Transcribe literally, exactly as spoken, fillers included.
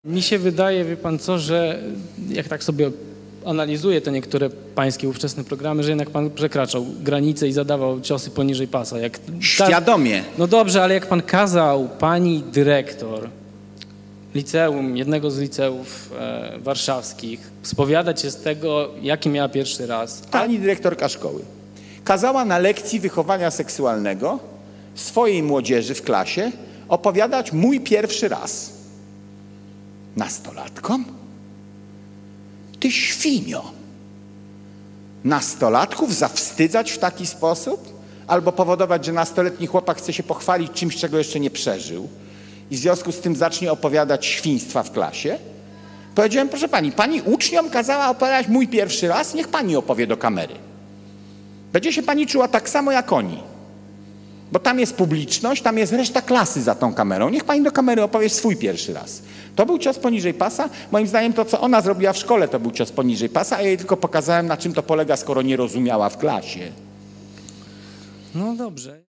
Mi się wydaje, wie pan co, że jak tak sobie analizuję te niektóre pańskie ówczesne programy, że jednak pan przekraczał granice i zadawał ciosy poniżej pasa. Jak Świadomie. No dobrze, ale jak pan kazał pani dyrektor liceum, jednego z liceów e, warszawskich, spowiadać się z tego, jaki miała pierwszy raz. Pani dyrektorka szkoły kazała na lekcji wychowania seksualnego swojej młodzieży w klasie opowiadać mój pierwszy raz. Nastolatkom? Ty świnio! Nastolatków zawstydzać w taki sposób? Albo powodować, że nastoletni chłopak chce się pochwalić czymś, czego jeszcze nie przeżył i w związku z tym zacznie opowiadać świństwa w klasie? Powiedziałem, proszę pani, pani uczniom kazała opowiadać mój pierwszy raz, niech pani opowie do kamery. Będzie się pani czuła tak samo jak oni. Bo tam jest publiczność, tam jest reszta klasy za tą kamerą. Niech pani do kamery opowie swój pierwszy raz. To był cios poniżej pasa. Moim zdaniem to, co ona zrobiła w szkole, to był cios poniżej pasa, a ja jej tylko pokazałem, na czym to polega, skoro nie rozumiała w klasie. No dobrze.